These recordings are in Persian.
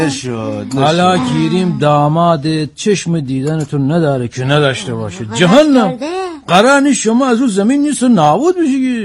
شد. حالا گیریم داماد چشم دیدنتون نداره که نداشته باشه. جهنم قرار نیست شما از اون زمین نیست و نابود بشی.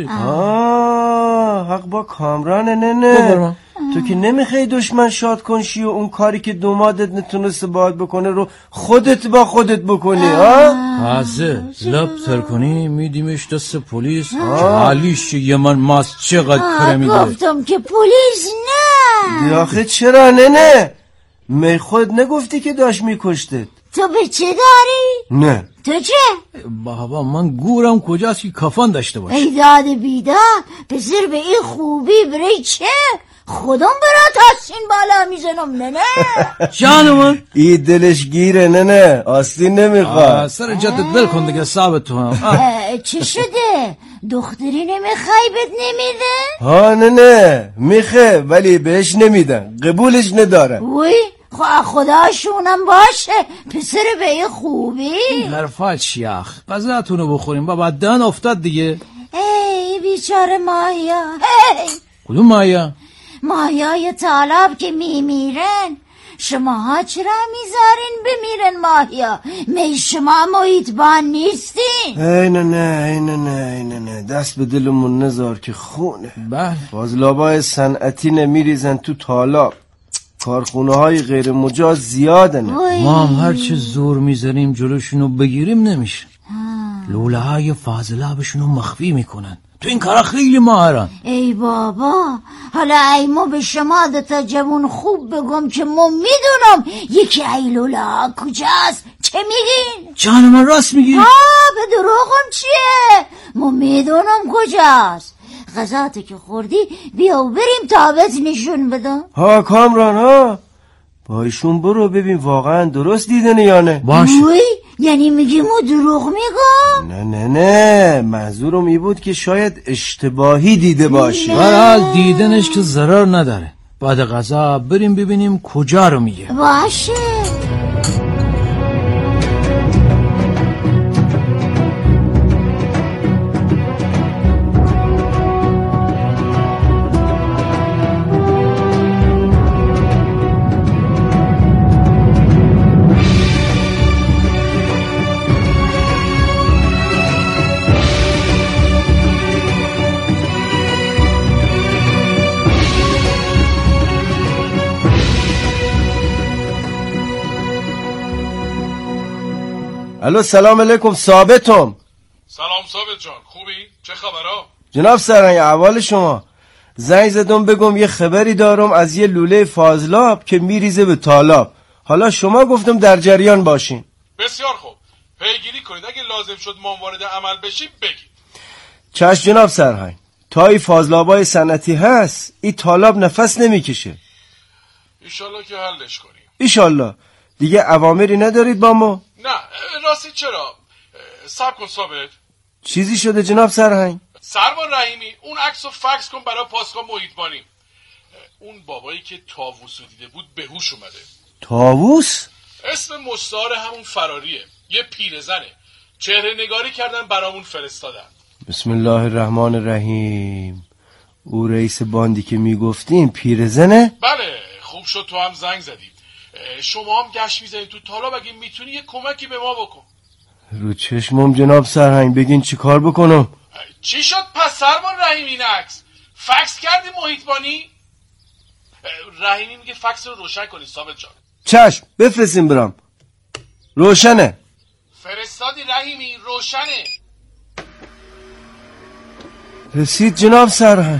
حق با کامران نه. تو که نمیخوای دشمن شاد کنشی و اون کاری که دومادت نتونسته باید بکنه رو خودت با خودت بکنی. تازه لب تر کنی میدیمش دست پلیس. حالیش یه من ماست چقدر کره میده. گفتم که پلیس نه. آخه چرا نه می خود نگفتی که داشت میکشتت؟ تو به چه داری؟ نه تو چه؟ بابا من گورم کجاست که کفن داشته باشه؟ ای داد بیداد پسر به این خوبی برای چه؟ خودم برات آستین بالا میزنم نه جانم ای دلش گیره نه آستین نمیخواد. سر جدت بل کن دیگه ثابت تو هم. چه شده؟ دختری نمیخوای بد نمیده؟ ها نه میخه ولی بهش نمیدن قبولش ندارن. وی خداشونم باشه پسر به این خوبی. حرفات شیخ غذاتونو بخوریم بابا دهن افتاد دیگه. ای بیچاره ماهیا. کدوم ماهیا؟ ماهیای طالب که میمیرن شماها چرا میذارین بمیرن ماهیا؟ می شما محیطبان نیستین؟ ای نه دست به دلمون نذار که خونه. بله فاضلابای صنعتی نمیریزن تو طالب. کارخونه های غیر مجاز زیاده نه. ما هم هرچه زور میذاریم جلوشونو بگیریم نمیشه. لوله های فاضلابشونو مخفی میکنن. تو این کارا خیلی ماهرن. ای بابا حالا ای ما به شما دوتا جوون خوب بگم که ما میدونم یکی ای لوله ها کجاست. چه میگین؟ جان من راست میگی؟ به دروغم چیه؟ ما میدونم کجاست. غذاتو که خوردی بیا و بریم تابت نشون بدم. کامران با ایشون برو ببین واقعا درست دیدنه یا نه. باشه. یعنی میگی ما دروغ میگم؟ نه منظورم ای بود که شاید اشتباهی دیده باشی. برحال دیدنش که ضرر نداره. بعد غذا بریم ببینیم کجا رو میگه. باشه. الو سلام علیکم ثابتم. سلام ثابت جان خوبی؟ چه خبرها؟ جناب سرهنگ احوال شما؟ زنگ زدم بگم یه خبری دارم از یه لوله فاضلاب که میریزه به طالب. حالا شما گفتم در جریان باشین. بسیار خوب پیگیری کنید اگه لازم شد ما وارد عمل بشیم بگید. چشم جناب سرهنگ. تا این فاضلابای صنعتی هست این طالب نفس نمیکشه. ایشالله که حلش کنیم. ایشالله. دیگه اوامری ندارید با ما؟ نه راستی چرا؟ صبر کن ثابت. چیزی شده جناب سرهنگ؟ سروان رحیمی اون عکسو فکس کن برای پاسگاه محیطبانی. اون بابایی که طاووسو دیده بود به هوش اومده. طاووس؟ اسم مستعار همون فراریه. یه پیرزنه. چهره نگاری کردن برامون فرستادن. بسم الله الرحمن الرحیم. او رئیس باندی که میگفتیم پیرزنه؟ بله خوب شد تو هم زنگ زدی. شما هم گشت میزنید تو طالب اگه میتونی یه کمکی به ما بکن. رو چشمم جناب سرهنگ بگین چی کار بکنم؟ چی شد پس سروان رحیمی این عکس؟ فکس کردی محیطبانی؟ رحیمی میگه فکس رو روشن کنی ثابت جان. چشم بفرستیم برام. روشنه. فرستادی رحیمی روشنه. رسید جناب سرهنگ.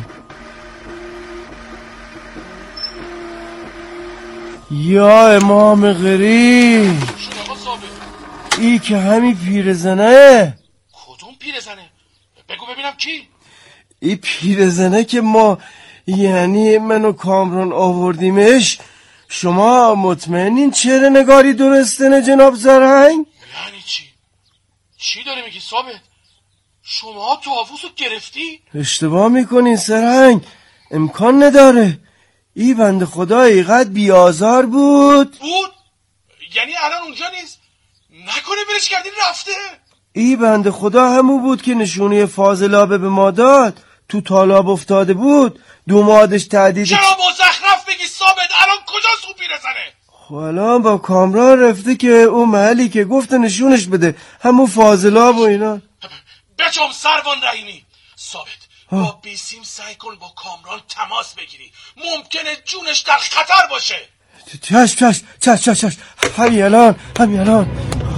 یا امام غریب. شد آقا ثابت. ای که همین پیرزنه. کدوم پیرزنه؟ بگو ببینم کی؟ ای پیرزنه که ما یعنی منو کامران آوردیمش. شما مطمئنین چهره نگاری درسته نه جناب سرهنگ؟ یعنی چی؟ چی داری میگی ثابت؟ شما طاووسو گرفتی؟ اشتباه میکنین سرهنگ. امکان نداره. ای بند خدا اینقدر بیازار بود. یعنی الان اونجا نیست؟ نکنه برش کردین رفته؟ ای بند خدا همون بود که نشونی فاضلابه به ما داد. تو طالب افتاده بود. دومادش تهدید چرا مزخرف بگی ثابت الان کجاست اون پیرزنه؟ خب الان با کامران رفته که اون محلی که گفت نشونش بده، همون فاضلاب و اینا. بچم سروان رحیمی، ثابت با بیسیم سعی کن با کامران تماس بگیری، ممکنه جونش در خطر باشه. چش همین الان.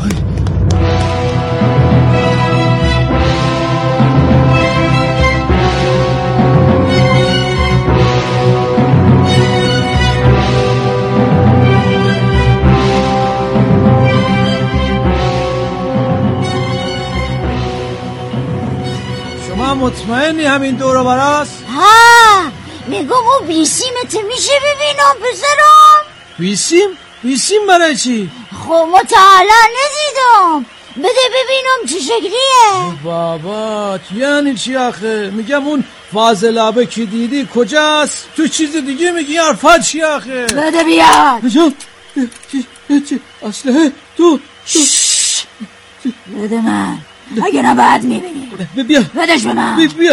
مطمئنی همین دورو براست؟ ها میگم اون بیسیمت میشه ببینم پسرم؟ بیسیم برای چی؟ خب ما تا حالا ندیدم، بده ببینم چه شکلیه. بابا یعنی چی آخه؟ میگم اون فاضلابه که دیدی کجاست؟ تو چیز دیگه میگی حرفات چی آخه؟ بده بیاد. چی؟ اسلحه تو بده من، اگه نه بعد میبینی. بیا بدش به من. بیا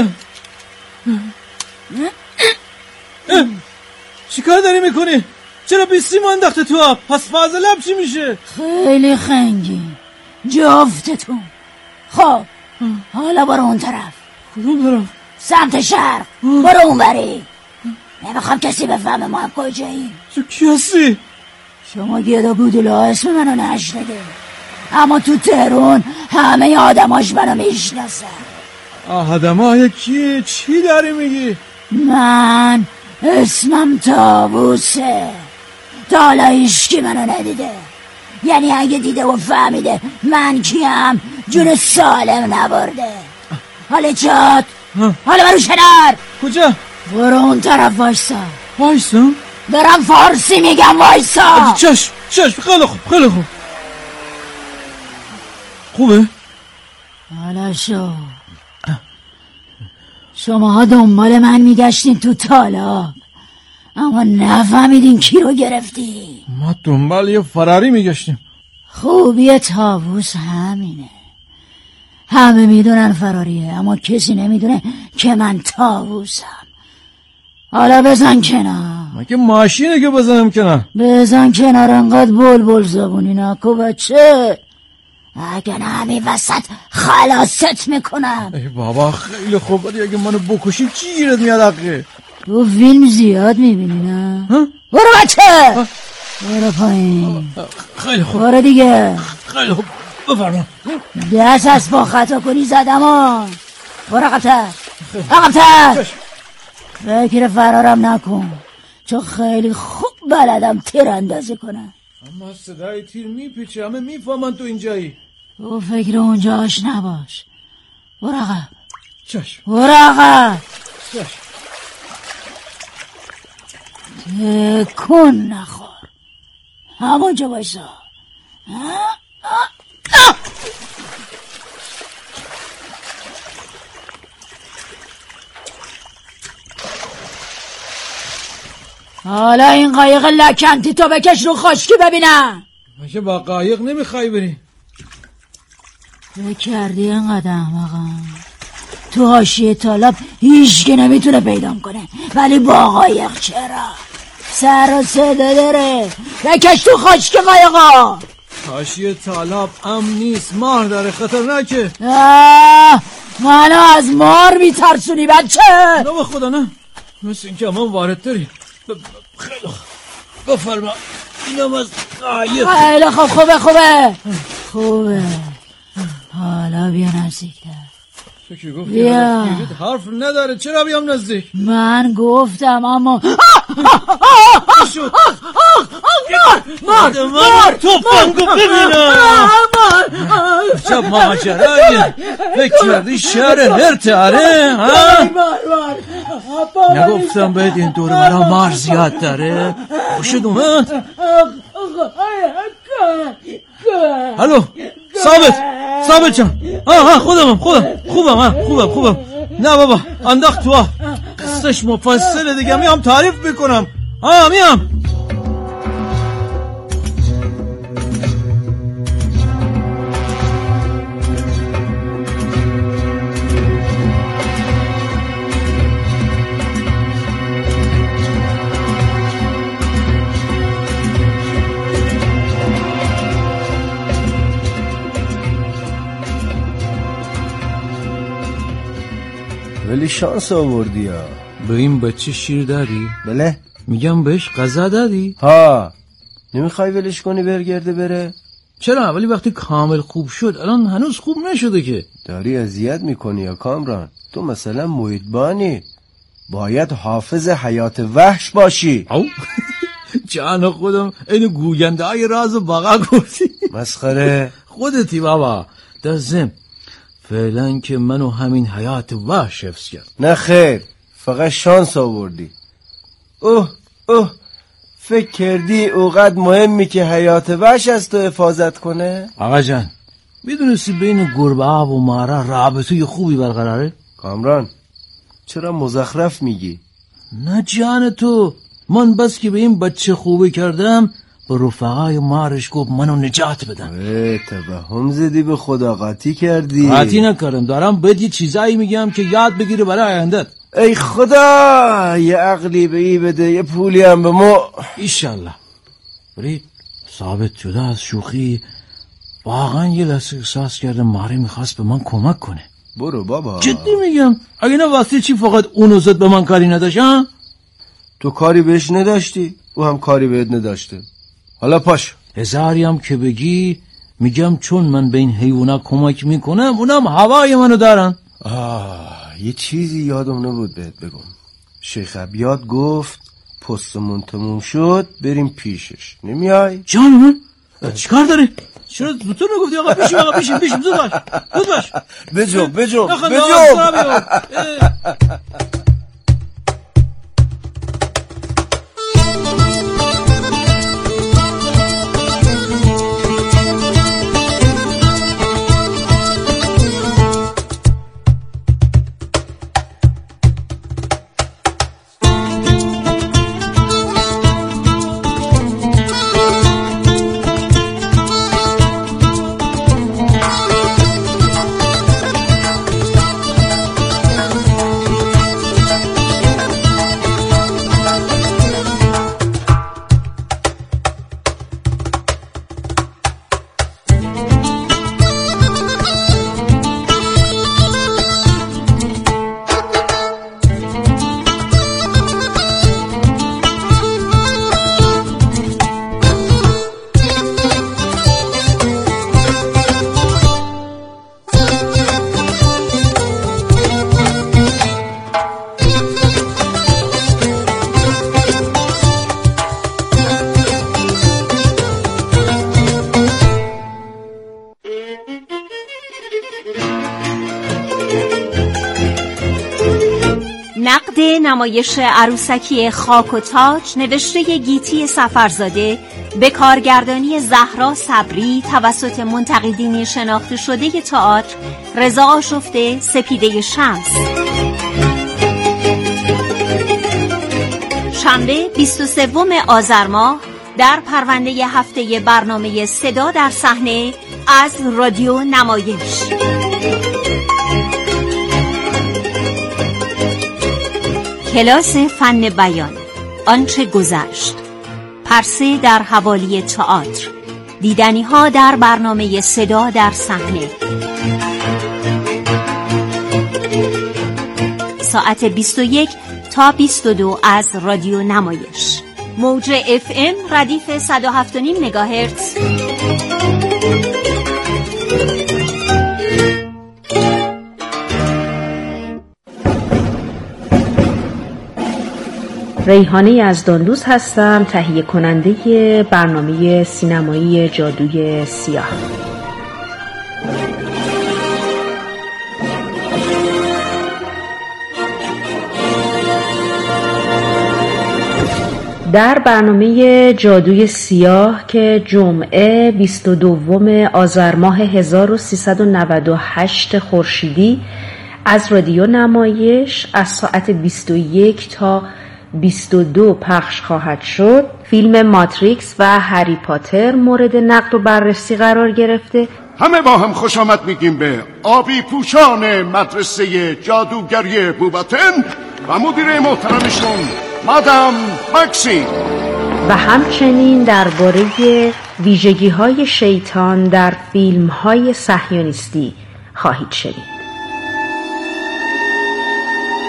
چیکار داری میکنی؟ چرا بیسیمو انداخته تو آب؟ پس فاضلاب چی میشه؟ خیلی خنگین جفتتون. خب حالا برو اون طرف. کدوم طرف؟ سمت شرق. برو اون بری. نمیخوام کسی بفهمه ما هم کجاییم. تو کی هستی؟ شما گدا بودولا اسم منو نشنده، اما تو تهران همه آدماش منو میشناسن. آدمای کیه؟ چی داری میگی؟ من اسمم طاووسه. تا حالا هیچکی منو ندیده، یعنی اگه دیده و فهمیده من کیم جون سالم نبرده. حالا چات؟ حالا برو کنار. کجا؟ برو اون طرف وایسا. دارم فارسی میگم وایسا. چشم خیلی خوب. خوبه؟ حالا شماها دنبال من میگشتین تو تالاب، اما نفهمیدین کی رو گرفتی. ما دنبال یه فراری میگشتیم. خوبی طاووس همینه، همه میدونن فراریه، اما کسی نمیدونه که من طاووسم. حالا بزن کنار. مگه ماشینه که بزنم کنار؟ بزن کنار، انقدر بلبل زبونی نکو بچه، اگه نه همین وسط خلاصت میکنم. ای بابا خیلی خوب، ولی اگه منو بکشی چی گیرت میاد آخه؟ تو فیلم زیاد میبینی نه؟ برو بچه، برو پایین. خیلی خوب. برو دیگه. خیلی خوب بفرما. دست از پا خطا کنی زدم ها. برو عقب‌تر. فکر فرارم نکن، چون خیلی خوب بلدم تیر اندازی کنم. اما صدای تیر میپیچه، همه میفهمن تو اینجایی. تو فکر اونجاش نباش. برو عقب. چشم. برو عقب. تکون نخور، همونجا بایسا. حالا این قایق لکنتی تو بکش رو خشکی ببینم. مگه با قایق نمیخوای بری؟ کردی اینقدر احمقم. تو حاشیه طالب هیچکی نمیتونه پیدام کنه، ولی با قایق چرا؟ سر و صدا داره. بکش تو خشکی قایقا. حاشیه طالب امن نیست، مار داره، خطرناکه. منو از مار میترسونی بچه؟ نه به خدا نه، مثل اینکه امان وارد داری. خیلی بفرما. اینم از قایق. خیلی خوبه. حالا بیا نزدیکتر. تو که گفتی بیا. حرف نداره، چرا بیام نزدیک؟ من گفتم اما شد. مار توفنگو ببینم. چه ماجرایی. فکر کردی شهر هرتاره؟ نگفتم باید این دور برا مار زیاد داره. خوشت اومد؟ الو ثابت جان. خوبم. نه بابا انداخت تو. قصهش مفصله دیگه، میام تعریف میکنم. میام. ولی شانس آوردی ها. به این بچه شیر دادی؟ بله. میگم بهش غذا دادی؟ ها، نمیخوای ولش کنی برگرده بره؟ چرا؟ ولی وقتی کامل خوب شد الان هنوز خوب نشده که. داری اذیت میکنی یا کامران؟ تو مثلا محیطبانی، باید حافظ حیات وحش باشی. او جان خودم اینو گوینده های راز باقا گفتی. مسخره. خودتی بابا. در ضمن فعلا که منو همین حیات وحش حفظ کرد. نه خیر، فقط شانس آوردی. فکر کردی اوقات مهمی که حیات وحش از تو حفاظت کنه؟ آقا جان میدونستی بین گربه ها و مارا رابطه خوبی برقراره؟ کامران چرا مزخرف میگی؟ نه جان تو، من بس که به این بچه خوبی کردم به رفقای مارش گفت منو نجات بدن. توهم زدی، به خدا قاطی کردی. قاطی نکردم، دارم بهت یه چیزایی میگم که یاد بگیره برای آیندت. ای خدا، یه عقلی به ای بده، یه پولی هم به ما ایشالله. برید ثابت جدا از شوخی واقعا یه لحظه احساس کردم ماری میخواست به من کمک کنه. برو بابا، جدی میگم. اگه نه واسه چی فقط اونو زد به من کاری نداشت؟ تو کاری بهش نداشتی، او هم کاری بهت نداشته. حالا پاش. هزاری هم که بگی میگم چون من به این حیونا کمک میکنم اونم هوای منو دارن. یه چیزی یادم نبود بهت بگم. شیخ عبیاد گفت پستمون تموم شد بریم پیشش، نمیای؟ جان من چیکار داری؟ چرا تو نگفتی آقا پیشیم زود باش. بجو نقد نمایش عروسکی خاک و تاج نوشته گیتی سفرزاده به کارگردانی زهرا صبری توسط منتقدین شناخته شده تئاتر رضا آشفته، سپیده شمس. شنبه 23 آذر ماه در پرونده هفته برنامه صدا در صحنه از رادیو نمایش. کلاس فن بیان، آنچه گذشت، پرسه در حوالی تئاتر، دیدنی ها در برنامه صدا در صحنه. ساعت 21 تا 22 از رادیو نمایش. موج FM ردیف 107.5 مگاهرتز. ریحانه یزداندوست هستم، تهیه کننده برنامه سینمایی جادوی سیاه. در برنامه جادوی سیاه که جمعه 22 آذر ماه 1398 خورشیدی از رادیو نمایش از ساعت 21 تا 22 پخش خواهد شد، فیلم ماتریکس و هری پاتر مورد نقد و بررسی قرار گرفته. همه با هم خوش آمد میگیم به آبی پوشان مدرسه جادوگری بوباتن و مدیر محترمشون مادام ماکسیم، و همچنین درباره ویژگی‌های شیطان در فیلم‌های صهیونیستی خواهید شنید.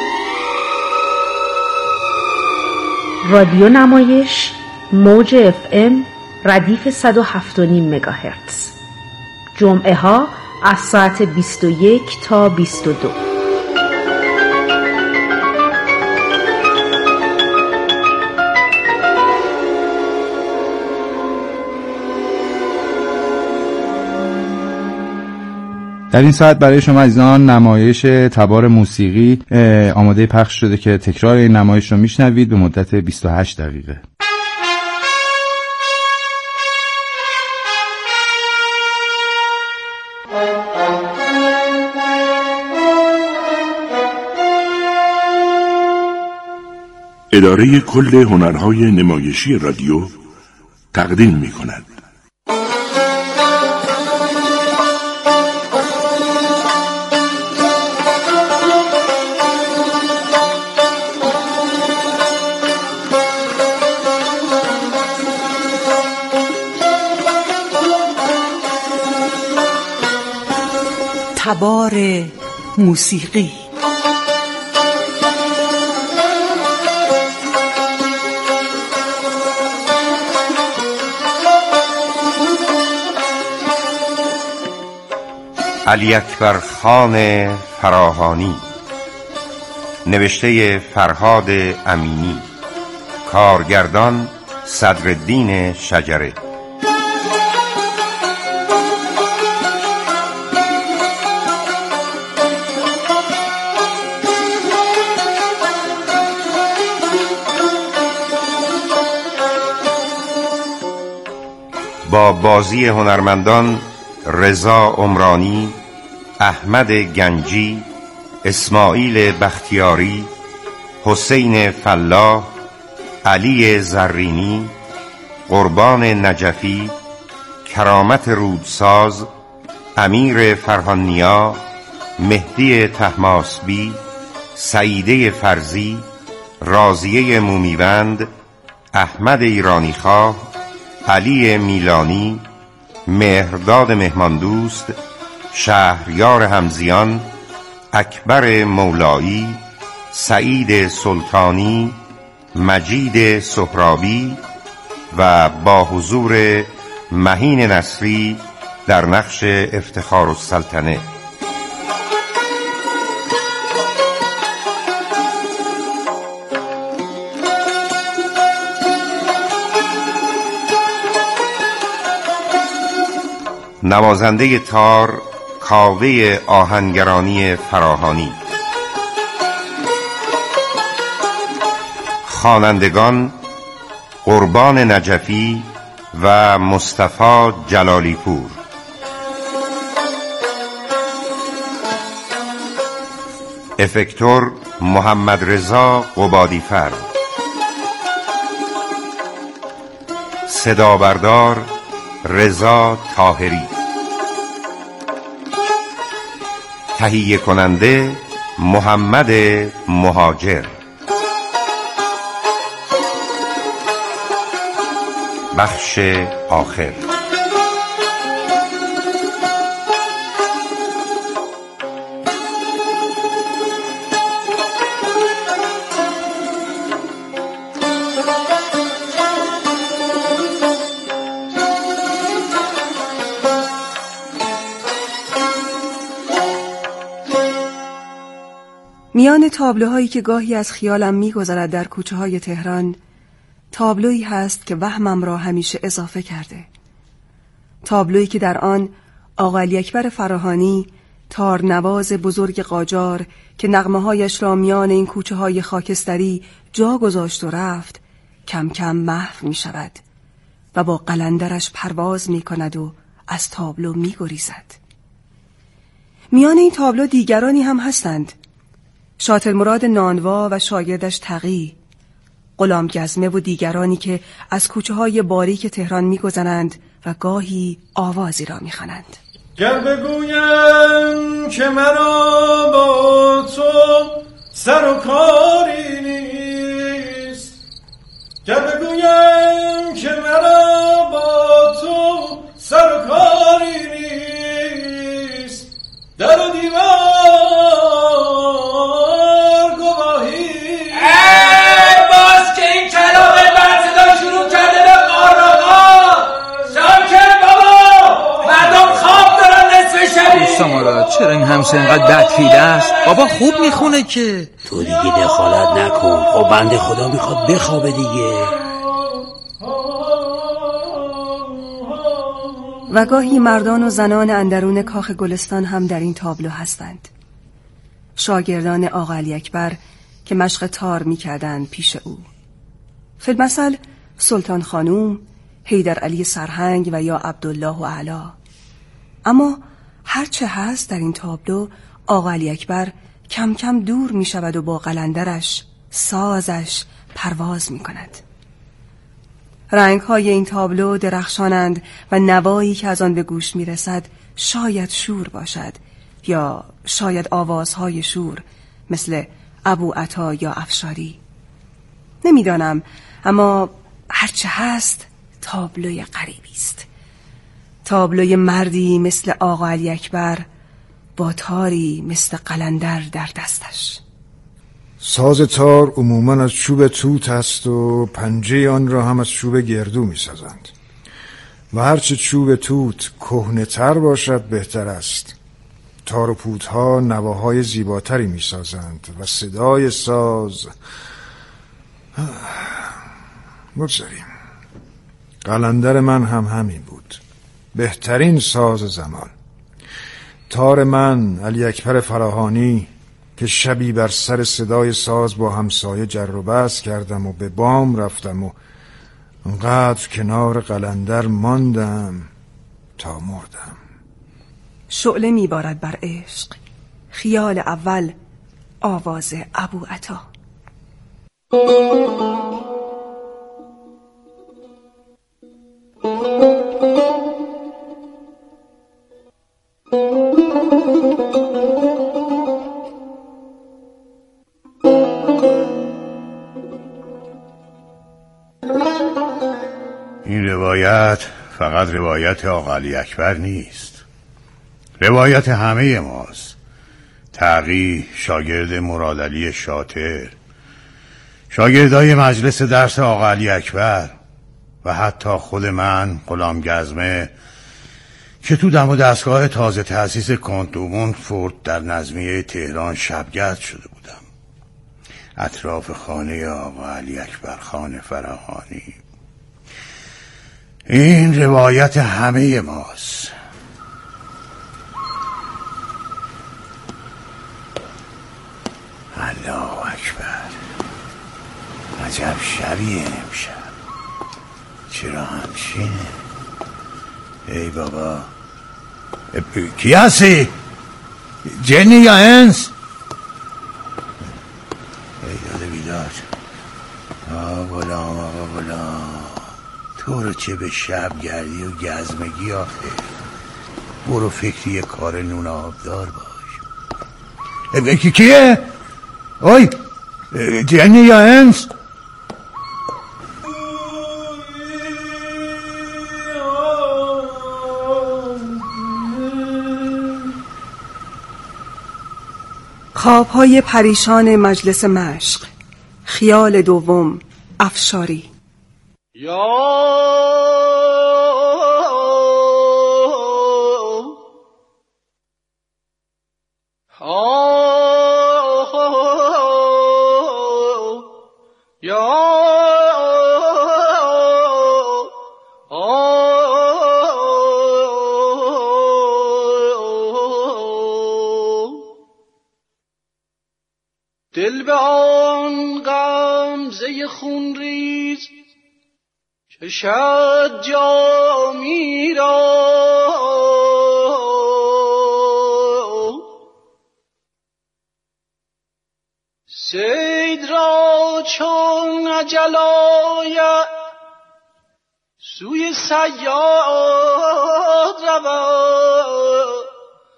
رادیو نمایش موج FM ردیف 107.5 مگاهرتز، جمعه ها از ساعت 21 تا 22. در این ساعت برای شما عزیزان نمایش تبار موسیقی آماده پخش شده که تکرار این نمایش رو میشنوید به مدت 28 دقیقه. اداره کل هنرهای نمایشی رادیو تقدیم می‌کند. تبار موسیقی. علی اکبر خان فراهانی، نوشته فرهاد امینی، کارگردان صدرالدین شجره. با بازی هنرمندان رضا عمرانی، احمد گنجی، اسماعیل بختیاری، حسین فلاح، علی زرینی، قربان نجفی، کرامت رودساز، امیر فرهانیا، مهدی طهماسبی، سعیده فرزی، راضیه مومیوند، احمد ایرانیخواه، علی میلانی، مهرداد مهماندوست، شهریار همزیان، اکبر مولایی، سعید سلطانی، مجید سهرابی و با حضور مهین نصری در نقش افتخار السلطنه. نوازنده تار کاوه آهنگرانی فراهانی. خوانندگان قربان نجفی و مصطفی جلالی پور. افکتور محمد رضا قبادیفر. صدا بردار رضا طاهری. تهیه کننده محمد مهاجر. بخش آخر. میان تابلوهایی که گاهی از خیالم می‌گذرد در کوچه‌های تهران، تابلویی هست که وهمم را همیشه اضافه کرده. تابلویی که در آن آقا علی اکبر فراهانی، تارنواز بزرگ قاجار که نغمه‌هایش را میان این کوچه‌های خاکستری جا گذاشت و رفت، کم کم محو می‌شود و با قلندرش پرواز می‌کند و از تابلو می‌گریزد. میان این تابلو دیگرانی هم هستند: شاطرمراد نانوا و شاگردش تقی، غلام گزمه و دیگرانی که از کوچه‌های باریک تهران می‌گذرند و گاهی آوازی را می‌خوانند. گر بگویم که مرا با تو سر و کاری نیست، گر بگویم که مرا با تو سر و کاری نیست، در و دیوار گواهی باز که این کلام شمس اینقدر بدفیله است؟ بابا خوب میخونه که. تو دیگه دخالت نکن. خب بنده خدا میخواد بخوابه دیگه. و گاهی مردان و زنان اندرون کاخ گلستان هم در این تابلو هستند. شاگردان آقا علی اکبر که مشق تار می‌کردند پیش او. فی المثل سلطان خانوم، حیدر علی سرهنگ و یا عبدالله اعلی. اما هرچه هست در این تابلو آقا علی اکبر کم کم دور می شود و با قلندرش، سازش پرواز می کند. رنگ های این تابلو درخشانند و نوایی که از آن به گوش می رسد شاید شور باشد یا شاید آوازهای شور مثل ابو عطا یا افشاری. نمیدانم، اما هرچه هست تابلوی غریبی است. تابلوی مردی مثل آقا علی اکبر با تاری مثل قلندر در دستش. ساز تار عموماً از چوب توت است و پنجه آن را هم از چوب گردو می سازند و هرچه چوب توت کهنه‌تر باشد بهتر است. تار و پودها نواهای زیباتری می سازند و صدای ساز بگذاریم. قلندر من هم همین بود، بهترین ساز زمان. تار من علی اکبر فراهانی که شبی بر سر صدای ساز با همسایه جر و بحث کردم و به بام رفتم و انقدر کنار قلندر ماندم تا مردم. شعله میبارد بر عشق، خیال اول آواز ابو عطا. این روایت فقط روایت آقا علی اکبر نیست، روایت همه ماست. تقی شاگرد مرادعلی شاطر، شاگردای مجلس درس آقا علی اکبر و حتی خود من غلام گزمه که تو دم و دستگاه تازه تأسیس کنتومون فورد در نظمیه تهران شبگرد شده بودم اطراف خانه آقا علی اکبر خان فراهانی. این روایت همه ماست. الله اکبر، عجب شبیه امشب. چرا همچینه؟ ای بابا، کی هستی؟ جنی یا انس؟ ای داده بیداد. آقا غلام، آقا غلام، تو رو چه به شب گردی و گزمگی آخه؟ برو فکری کار نون آبدار باش. کیه؟ اوی جنی یا انس؟ خوابهای پریشان مجلس مشق، خیال دوم، افشاری. دل به آن غمزه خون ریز کشد جامی را، صید را چون اجل آید سوی صیاد رود.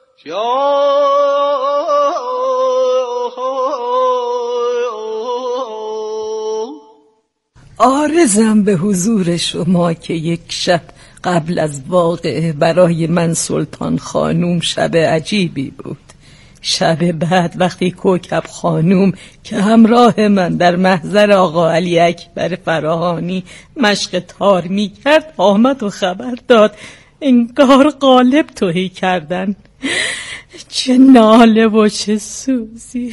عارضم به حضور شما که یک شب قبل از واقعه برای من سلطان خانوم شب عجیبی بود. شب بعد وقتی کوکب خانوم که همراه من در محضر آقا علی اکبر فراهانی مشق تار می کرد آمد و خبر داد انگار غالب توهی کردن. چه ناله و چه سوزی.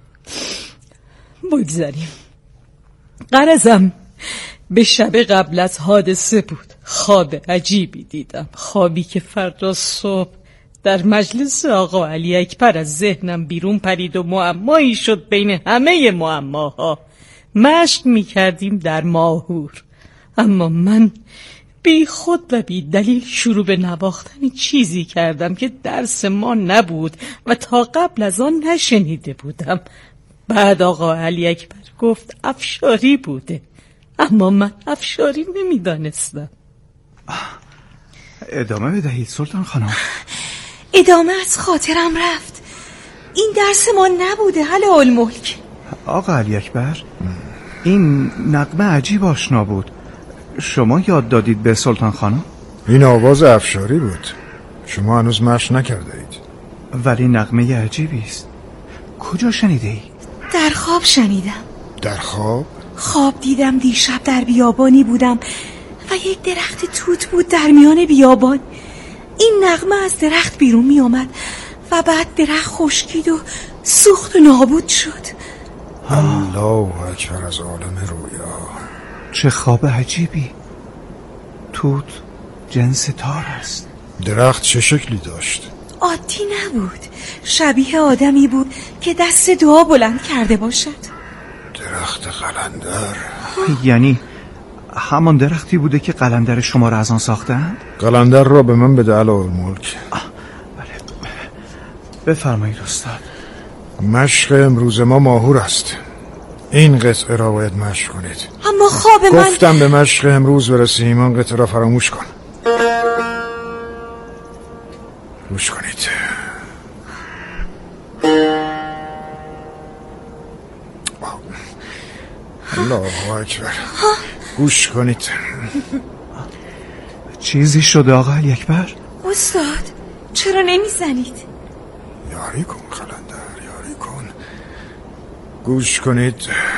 بگذاریم. غرضم به شب قبل از حادثه بود. خواب عجیبی دیدم، خوابی که فردا صبح در مجلس آقا علی اکبر از ذهنم بیرون پرید و معمایی شد بین همه معماها. مشق می‌کردیم در ماهور، اما من بی خود و بی دلیل شروع به نواختن چیزی کردم که درس ما نبود و تا قبل از آن نشنیده بودم. بعد آقا علی اکبر گفت افشاری بوده، اما من افشاری نمیدانستم. ادامه بدهید سلطان خانم. ادامه از خاطرم رفت. این درس ما نبوده الملک. آقا علی اکبر، این نغمه عجیب آشنا بود. شما یاد دادید به سلطان خانم؟ این آواز افشاری بود. شما هنوز مشق نکرده اید. ولی نغمه عجیبی است. کجا شنیده ای؟ در خواب شنیدم. در خواب؟ خواب دیدم دیشب در بیابانی بودم و یک درخت توت بود در میان بیابان. این نغمه از درخت بیرون می آمد و بعد درخت خشکید و سوخت و نابود شد. الله اکبر از عالم رویا. چه خواب عجیبی. توت جنس تار است. درخت چه شکلی داشت؟ عادی نبود، شبیه آدمی بود که دست دعا بلند کرده باشد. درخت قلندر. یعنی همان درختی بوده که قلندر شما را از آن ساختند؟ قلندر را به من بده الملک. بله بفرمایید استاد. مشق امروز ما ماهور است. این قطعه را باید مشق کنید. اما خواب من گفتم به مشق امروز برسیم. آن قطعه را فراموش کن. گوش کنید. الله اکبر. گوش کنید. چیزی شده آقا علی اکبر؟ استاد چرا نمیزنید؟ یاری کن قلندر، یاری کن. گوش کنید.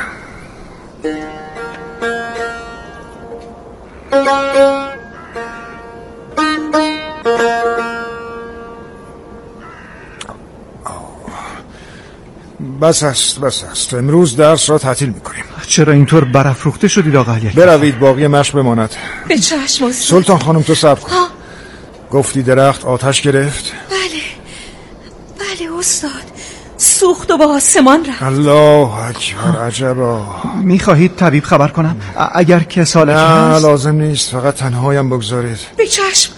بس است. امروز درس را تعطیل میکنیم. چرا اینطور برافروخته شدید آقا علی اکبر؟ بروید باقی مشق بماند. به چشم استاد. سلطان خانم تو صبر کن. گفتی درخت آتش گرفت؟ بله استاد، سوخت و به آسمان رفت. الله اکبر. عجبا. میخواهید طبیب خبر کنم اگر کسالتی هست؟ نه لازم نیست، فقط تنهایم بگذارید. به چشم.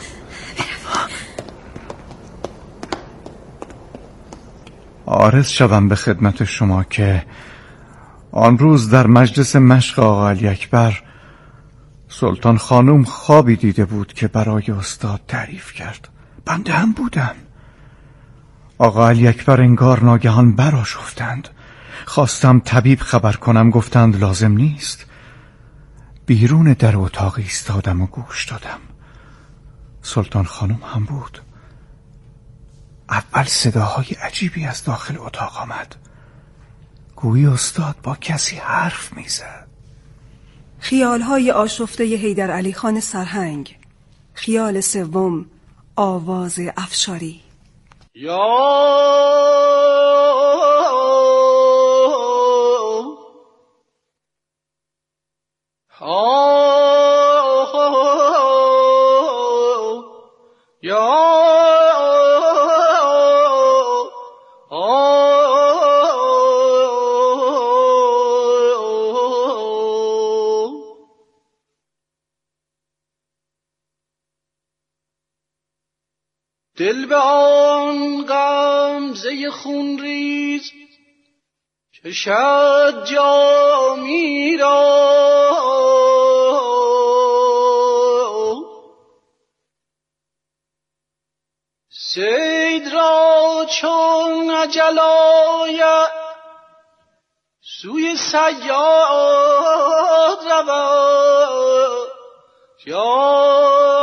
عارض شدم به خدمت شما که آن روز در مجلس مشق آقا علی اکبر سلطان خانم خوابی دیده بود که برای استاد تعریف کرد. بنده هم بودم. آقا علی اکبر انگار ناگهان برآشفتند. خواستم طبیب خبر کنم، گفتند لازم نیست. بیرون در اتاق ایستادم و گوش دادم. سلطان خانم هم بود. اول صداهای عجیبی از داخل اتاق آمد. گویی استاد با کسی حرف میزد. خیالهای آشفته حیدر علی خان سرهنگ. خیال سوم، آواز افشاری. یا دل به آن غمزه خون ریز کشد جامی را، صید را چون اجل آید سوی صیاد رود. یا